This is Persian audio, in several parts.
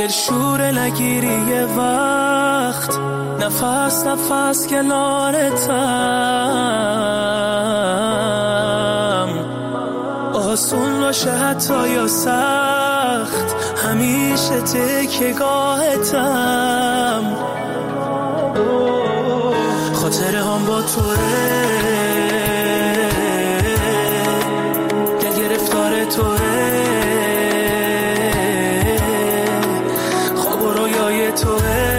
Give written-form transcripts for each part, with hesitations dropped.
دلشور نگیری یه وقت، نفس نفس کنارتم، آسون باشه حتی یا سخت، همیشه تکیه‌گاهتم، خاطره هم با توه، دل گرفتار توه، خواب و رویای توه،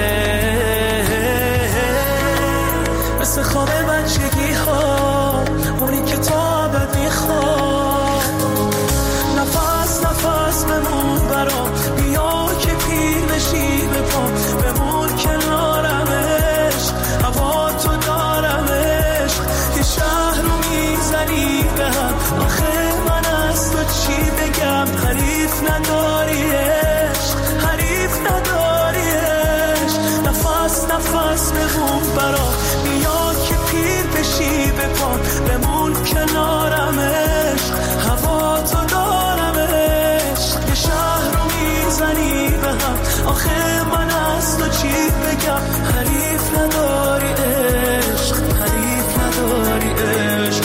مثل خواب بچگی ها، اونی که تا ابد میخواد، نفس نفس بمون برام، بیا که پیر بشی به پام، بمون کنارمش، هوا تو دارمش، یه شهر رو میزنی به هم، آخه من از تو چی بگم، حریف نداریش، حریف نداریش، نفس نفس بمون برام، بیا که پیر بشی به پام، بمون کنارمش، هوا تو دارمش، یه شهر رو میزنی به هم، آخه من از تو چی بگم، حریف نداری عشق، حریف نداری عشق.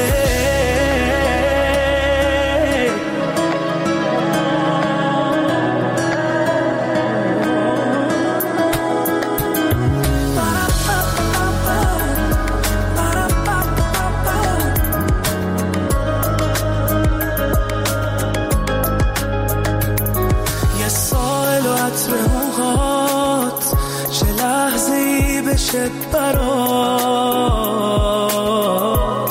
یه سائل و عطر موهات، چه لحظه ای بشه برات،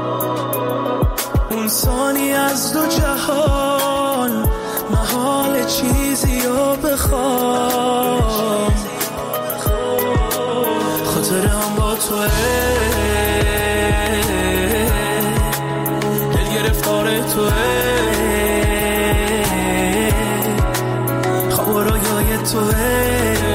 اون ثانی از دو جهان، محال چیزی رو بخوام، خاطره هم با توه، دل گرفتار توه، خواب و رویای توه،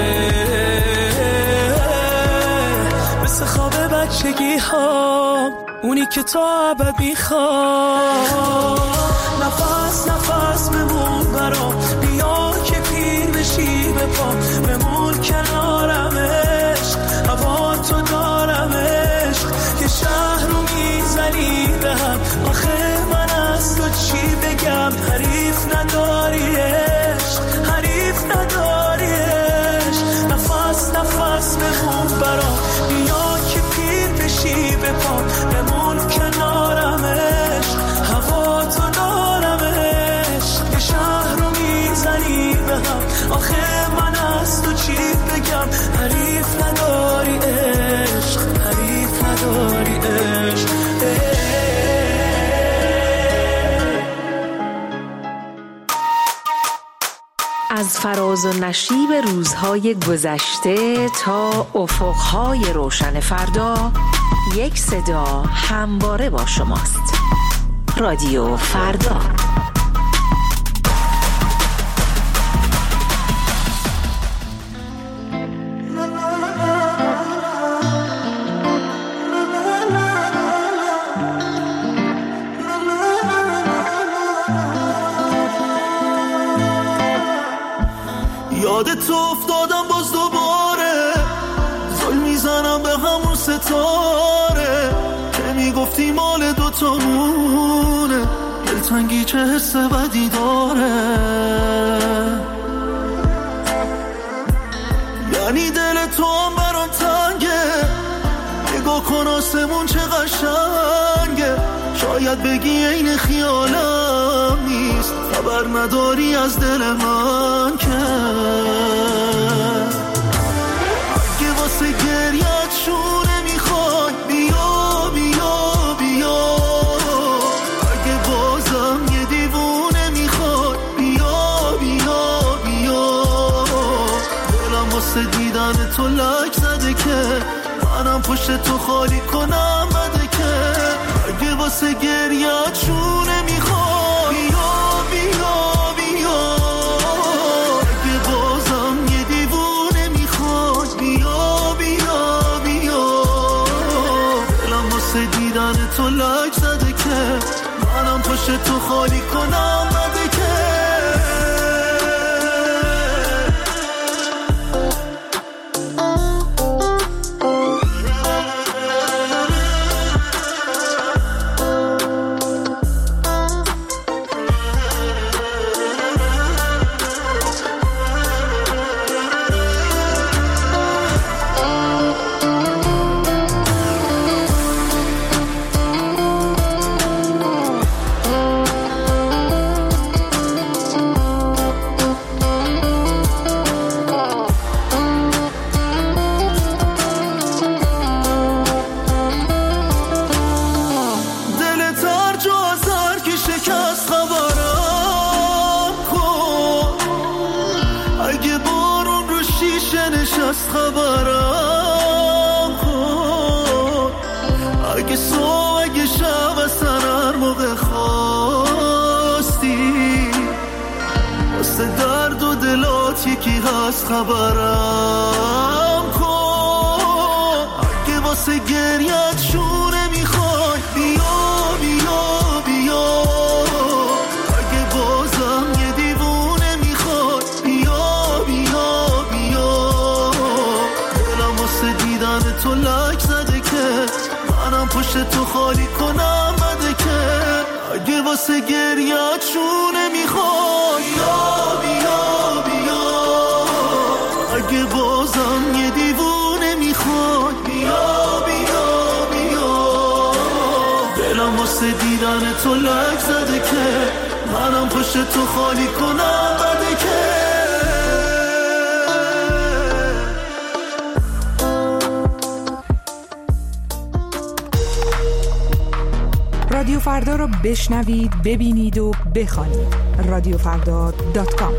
مثل خواب بچگی ها، اونی که تا ابد میخواد، نفس نفس بمون برام، بیا که پیر بشی به پام، بمون کنارمش، هوا تو دارمش، یه شهر رو میزنی به هم، آخه من از تو چی بگم، حریف نداریش، حریف نداریش، نفس نفس بمون برام، بیا که پیر بشی به پام، بمون کنارمش، هوا تو دارمش، یه شهر رو میزنی به هم، آخه من از تو چی بگم، حریف نداری عشق، حریف نداری عشق. از فراز و نشیب روزهای گذشته تا افقهای روشن فردا، یک صدا همواره با شماست. رادیو فردا. یادت افتادم باز دوباره، زل میزنم به همون ستاره که میگفتی مال دوتامونه، دلتنگی چه حس بدی داره، یعنی دل تو هم برام تنگه، نگاه کن آسمون چه قشنگه، شاید بگی این خیالم نیست، خبر نداری از دل من که اگه واسه گریت شونه میخوای، بیا بیا بیا، اگه بازم یه دیوونه میخوای، بیا بیا بیا، دلم واسه دیدن تو لک زده که منم پشت تو خالی کنم بده که اگه واسه گریت شونه میخوای، بیا بیا بیا، اگه بازم یه دیوونه میخوای، بیا بیا بیا، دلم واسه دیدن تو لک زده که منم پشت تو خالی کنم بده که نشست خبرم کن، اگه صبح اگه شب اصلا هر موقع خواستی واسه درد و دلات یکی هست خبرم کن، اگه واسه گریت شونه میخوای بیا بیا بیا، اگه بازم یه دیوونه میخوای بیا بیا بیا، دلم واسه دیدن تو لک زده که منم پشت تو خالی کنم بده که، اگه واسه گریت شونه میخوای بیا بیا بیا، اگه بازم یه دیوونه میخوای بیا بیا بیا، دلم واسه دیدن تو لک زده که منم پشت تو خالی کنم بده که. رادیو فردا رو بشنوید، ببینید و بخوانید. radiofrda.com.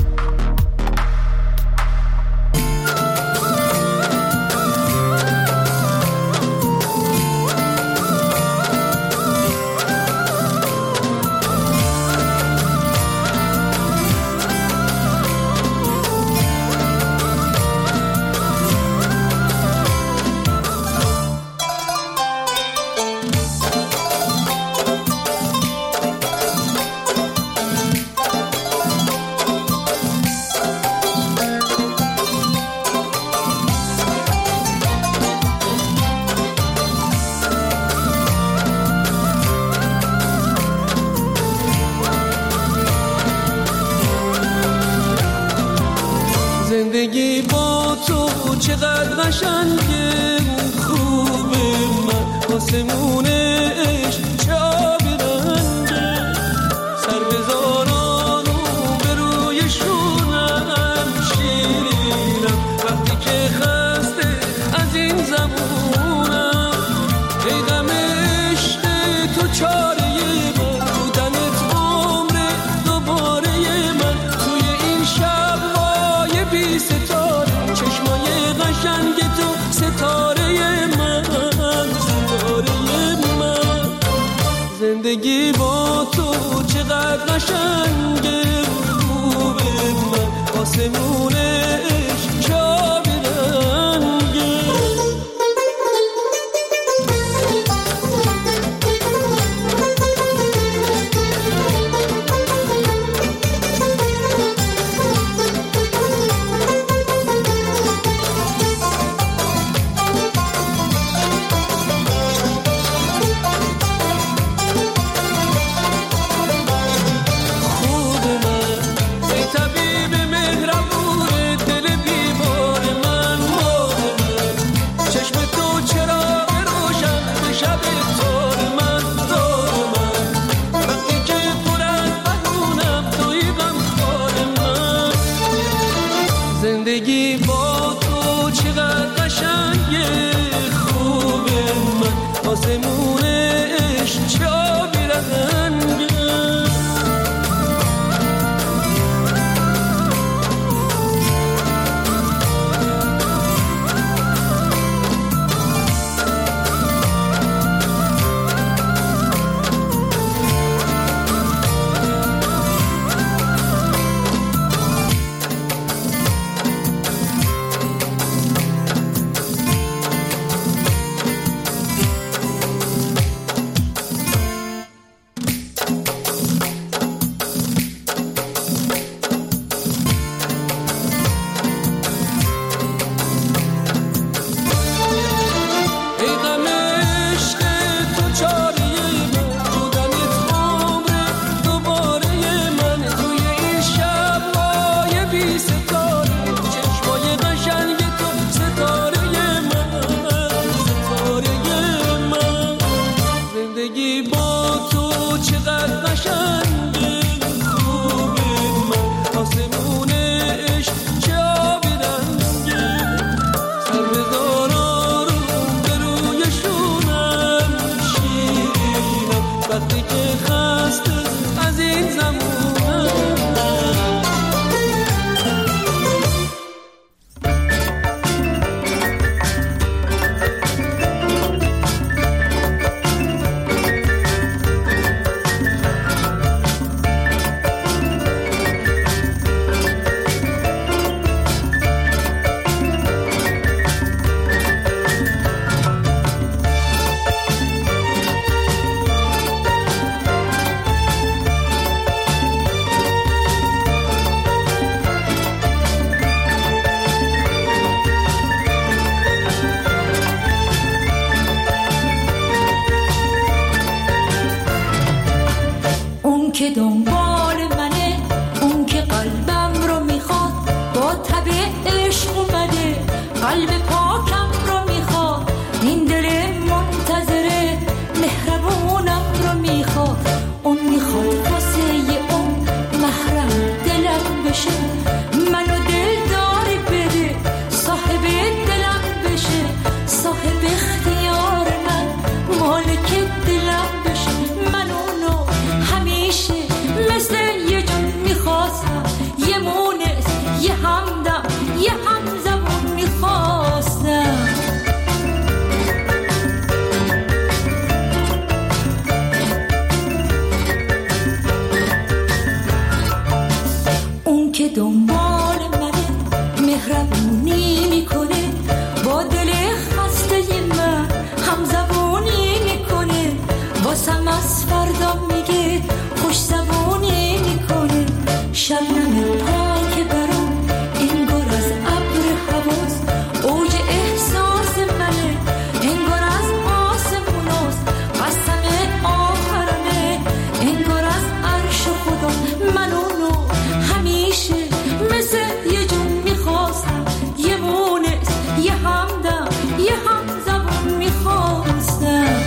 زندگی با تو چقدر قشنگه، خوبه من آسمونه عشق چه آبی رنگه، سر بذاران و به روی شونم شیرینم، وقتی که خسته از این زمونم، ای غم عشق تو چاره من، بودنت عمره دوباره من، توی این شب بی ستاره چشمای قشنگ تو ستاره من، ستاره من، زندگی با تو چقدر قشنگه، خوبه من آسمون عشق چه آبی رنگه. زندگی با تو چقدر قشنگه، خوبه من آسمون عشق چه آبی رنگه. که دنبال منه، اون که قلبم رو میخواد، با تب عشق اومده، قلب پاکم رو میخواد، این دل منتظره، مهربونم رو میخواد، اون میخواد واسه اون محرم دلم بشه، منو دلداری بده، صاحب دلم بشه، صاحب اختیار من، مالک دلم بشه، من اونو همیشه مثل یه جون میخواستم، یه مونس، یه همدم، یه همزبون میخواستم. اون که دنبال منه، مهربونی میکنه، با دل خسته من همزبونی میکنه، واسم از فردا میگه خوش زبونی میکنه، شبنم پاک برام انگار از ابر حواس، اوج احساس منه، انگار از آسموناست، قسم آخرمه، انگار از عرش خدا، من اونو همیشه مثل یه جون میخواستم، یه مونس، یه همدم، یه همزبون میخواستم.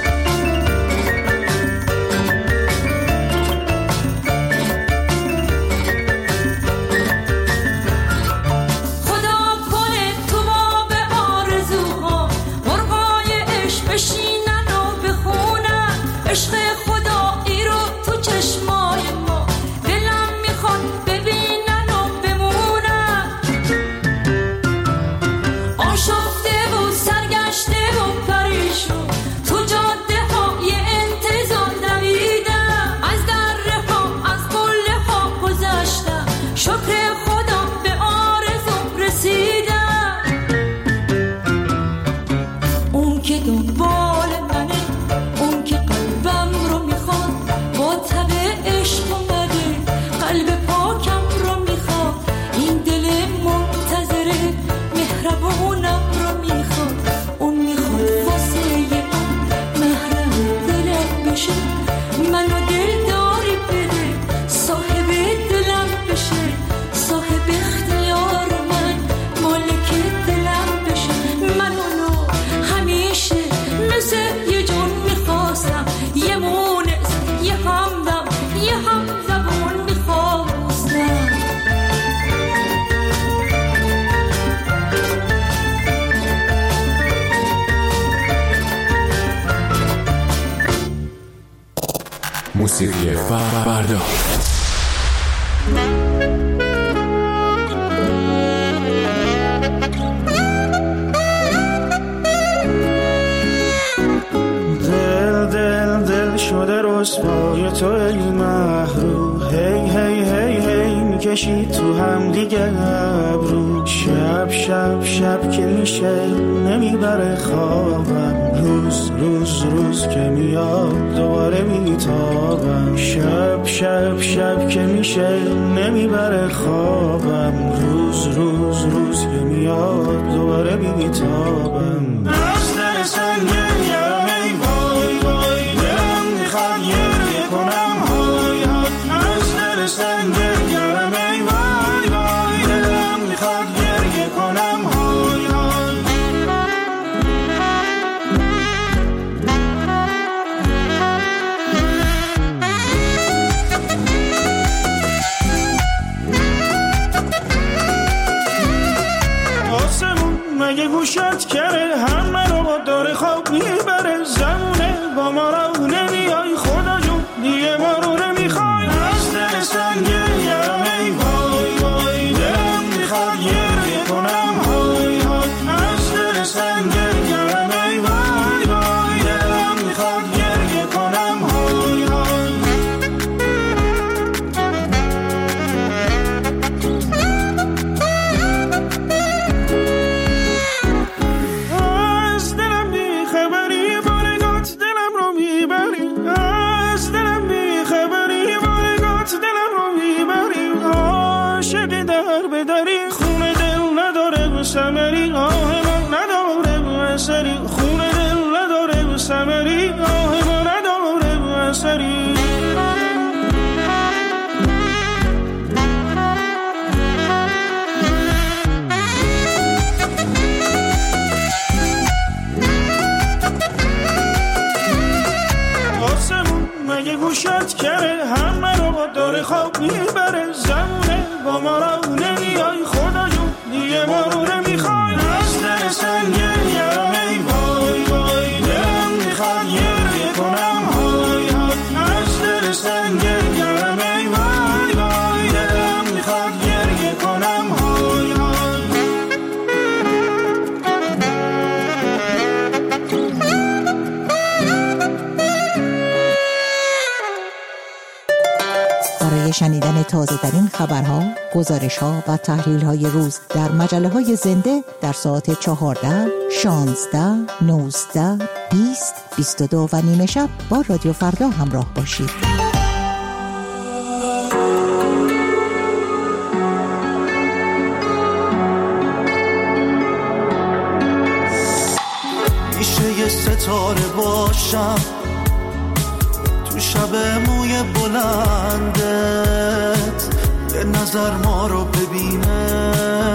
موسیقی فردا. دل شده رسوای تو ای محروم، هی هی هی هی میکشی تو هم دیگه ابرو، شب شب شب که میشه نمیبره خوابم، روز روز روز که میاد دوباره میتابم، شب شب شب که میشه نمیبره خوابم، روز روز روز که میاد دوباره میتابم. از دل سنگین یارم ای وای وای، دلم میخواد یه کنم های های، از دل سنگین یارم ای وای وای، دلم میخواد یه کنم های های. آسمون مگه گوشت کره، همه رو داره خواب میبره، زمونه با ما رو نمیای، خدا جون دیگه ما رو نمیخوای، از دل سنگین یارم ای وای وای، دلم میخواد یه کنم های های، از دل سنگین یارم ای وای وای، دلم میخواد یه کنم های های. از دلم بیخبری بارگات دلم رو میبری، از دلم بیخبری بارگات دلم رو میبری، عاشقی در بدری، خون دل نداره ثمری، آه ما نداره اثری، خون دل نداره ثمری، آه ما نداره اثری. میبره زمونه با ما رو نمیای خدا جون دیگه ما رو نمیخوای از دل سنگه یارم ای وای وای دلم میخواد گریه کنم های های از دل سنگه یارم ای وای وای دلم میخواد گریه کنم های های برای شنیدن تازه ترین خبرها، گزارش‌ها و تحلیل‌های روز در مجله‌های زنده در ساعت 14, 16, 19, 20, 22 و نیمه شب با رادیو فردا همراه باشید. میشه یه ستاره باشم تو شب موی بلندت یه نظر ما رو ببینه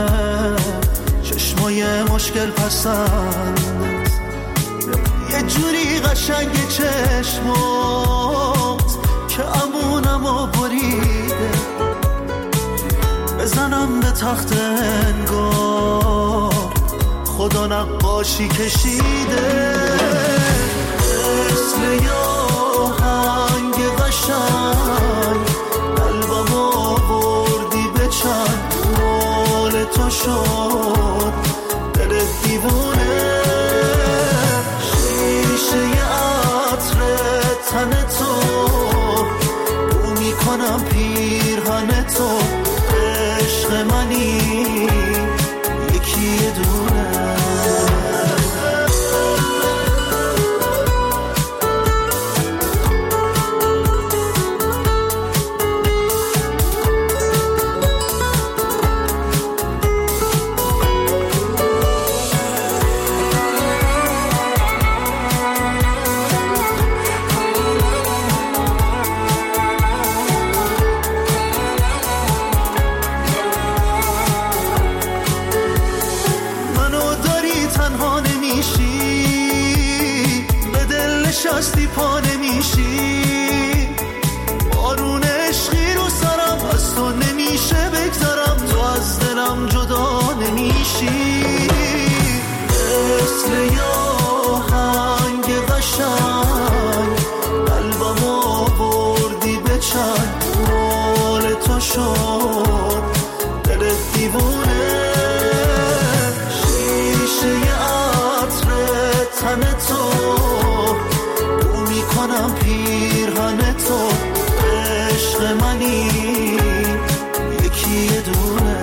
چشمای مشکل پسندت یه جوری قشنگ چشمات که امونمو بریده بزنم به تخت انگار خدا نقاشی کشیده مثل یاهنگ قشنگ قلبم آوردی به چند مال تو شد دل دیوونه شیشه عطر تن تو بو میکنم پیرهن تو عشق منی یکی دونه شستی پا نمیشی بارون عشقی رو سرم از تو نمیشه بگذارم تو از دلم جدا نمیشی مثل یاهنگ قشنگ قلبم آوردی به چند مال تو شد دل دیوونه شیشه عطر تن تو کنم پیرهن تو عشق منی یکی دونه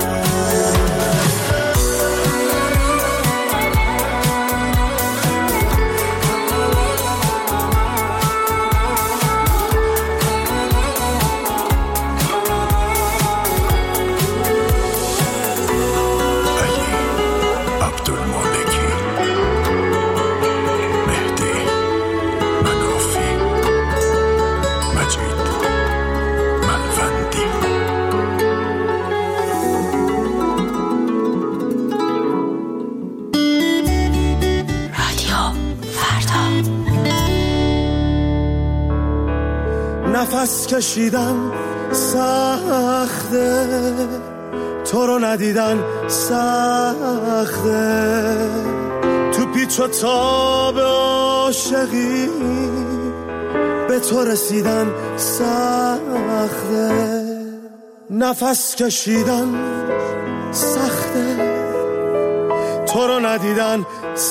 نفس کشیدن سخته تو رو ندیدن سخته تو پیچ و تاب عاشقی به تو رسیدن سخته نفس کشیدن سخته تو رو ندیدن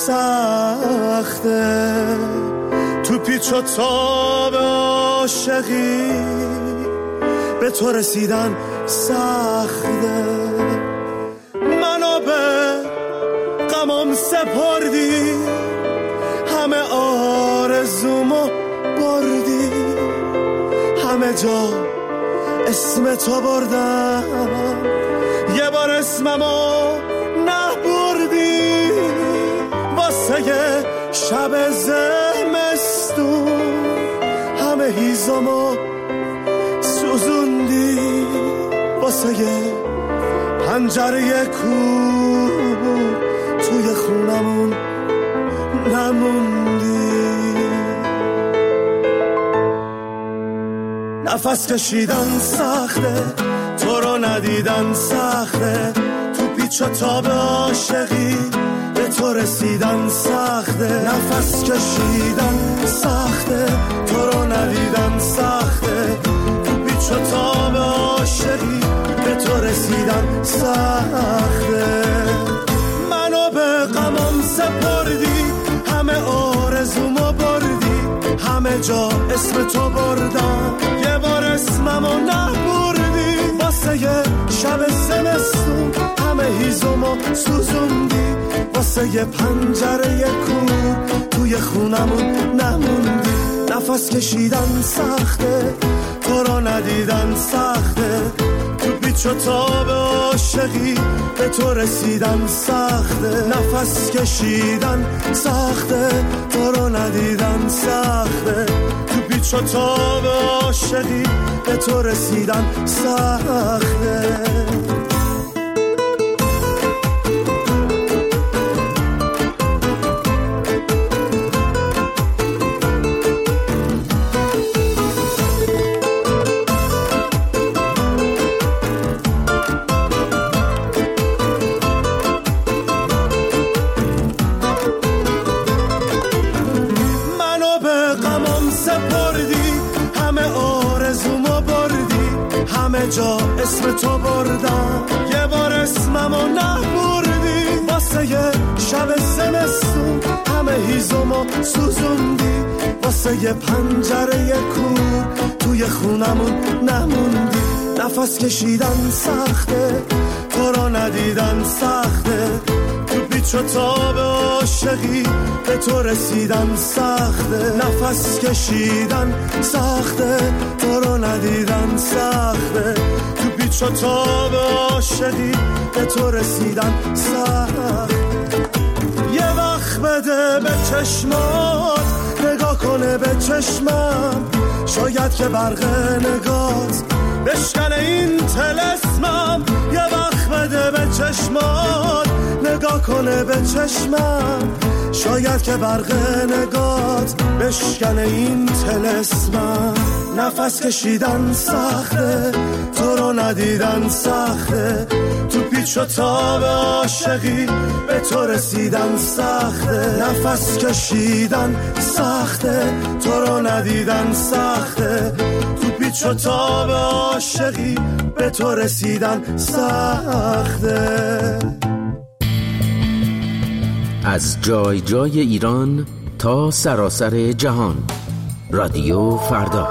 سخته تو پیچ و تاب عاشقی به تو رسیدن سخته منو به غمم سپردی همه آرزومو بردی همه جا اسم تو بردم یه بار اسممو نبردی واسه شب زمستون همه هیزمو سوزوندی واسه پنجره کور توی خونمون نموندی نفس کشیدن سخته، تو رو ندیدن سخته، تو پیچ و تاب عاشقی به تو رسیدن سخته. نفس کشیدن سخته، تو رو ندیدن سخته، تو پیچ و تاب عاشقی به تو رسیدن سخته. منو به غمم سپردی، همه آرزومو بردی، همه جا اسم تو بردم، یه بار اسممو نبردی. واسه یه شب زمستون همه هیزمو سوزوندی، واسه یه پنجره کور توی خونمون نموندی. نفس کشیدن سخته، تو رو ندیدن سخته، تو پیچ و تاب عاشقی به تو رسیدن سخته. نفس کشیدن سخته، تو رو ندیدن سخته، تو پیچ و تاب عاشقی به تو رسیدن سخته. جا اسم تو بردم، یه بار اسممو نبردی. واسه یه شب زمستون همه هیزمو سوزوندی، واسه یه پنجره کور توی خونمون نموندی. نفس کشیدن سخته، تو رو ندیدن سخته، تو پیچ و تاب عاشقی به تو رسیدن سخته. نفس کشیدن سخته، تو رو ندیدن سخته، تو پیچ و تاب عاشقی به تو رسیدن سخته. یه وقت بده به چشمات، نگاه کنه به چشمم، شاید که برق نگات بشکنه این طلسمم. یه وقت بده به چشمات، نگاه کنه به چشمم، شاید که برق نگات بشکنه این طلسمم. نفس کشیدن سخته، تو رو ندیدن سخته، تو پیچ و تاب عاشقی به تو رسیدن سخته. نفس کشیدن سخته، تو رو ندیدن سخته، تو پیچ و تاب عاشقی به تو رسیدن سخته. از جای جای ایران تا سراسر جهان، رادیو فردا.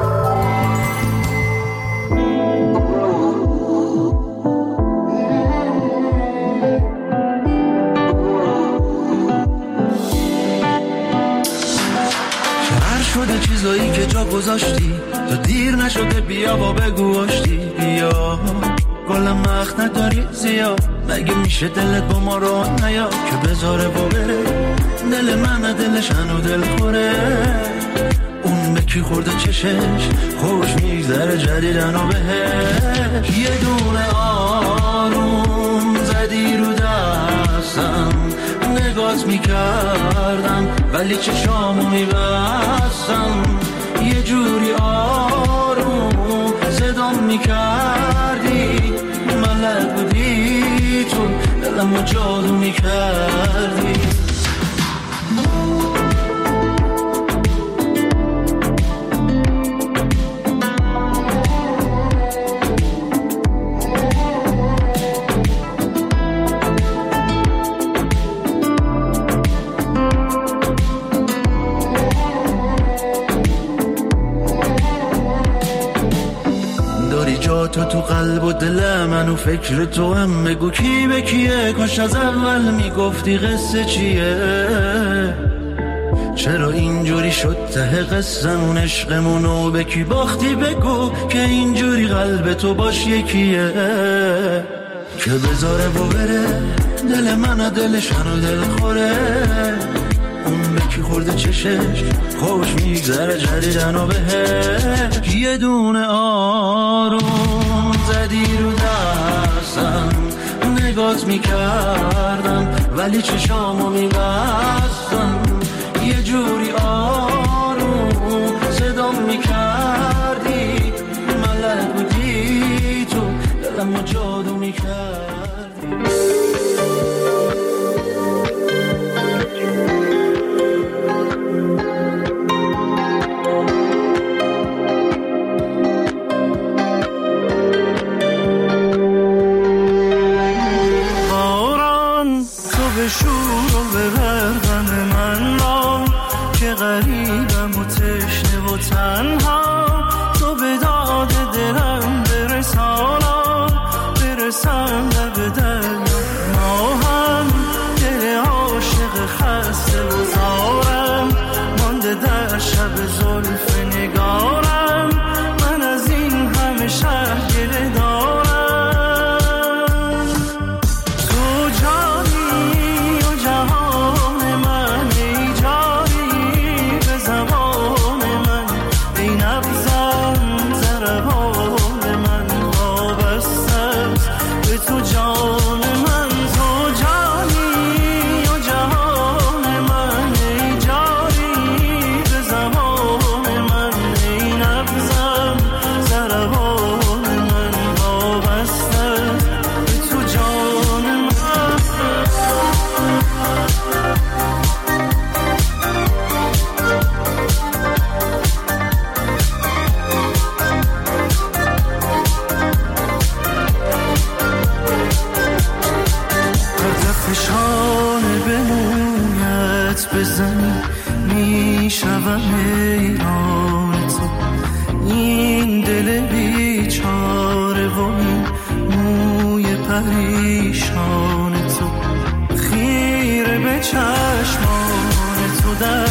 شهر شده چیزایی که جا گذاشتی، تو دیر نشده بیا و بگو آشتی. بیا گلم مخت نداری زیاد، مگه میشه دلت با ما رو نیا که بذاره با بره. دل من دلش هنو دل خوره، اون به کی خورده چشش خوش میگذره جدیدن و بهش. یه دونه آروم زدی رو دستم، نگات میکردم ولی چشامو میبستم. یه جوری آروم صدام میکردی، ملک بودی تو دلمو جادو میکردی. تو قلب و دل من و فکر تو هم، بگو کی به کیه، کاش از اول میگفتی قصه چیه. چرا اینجوری شد ته قصمون عشقمونو، به کی باختی بگو که اینجوری قلب تو باش یکیه. که بذاره و بره دل من دلش هنو دل خوره، اون به کی خورده چشش خوش میگذره جدیدن و بهش. یه دونه آروم زدی رو دستم، نگات میکردم ولی چشامو میبستم. یه جوری آروم صدام میکردی، اما جادو میکردی. باران تو به شور و به برغم من را که غریبم و تشنه و تنها، تو به داد دلم برسانا برسم لب دریا. ما هم دل عاشق خسته و زارم مانده در شب زلف نگارم، من از این همه شهر گله دارم. تو جانی و جهان من، ای جاری به زبان من، ای نبضم ضربان من وابسته است به تو جان من. تو جانی و جهان من، ای جاری به زبان من، ای نبضم ضربان من وابسته است به تو جان من. هدف شانه به مویت بزنی میشوم حیران تو، این دل بیچاره و این موی پریشان تو، خیره به چشمان تو در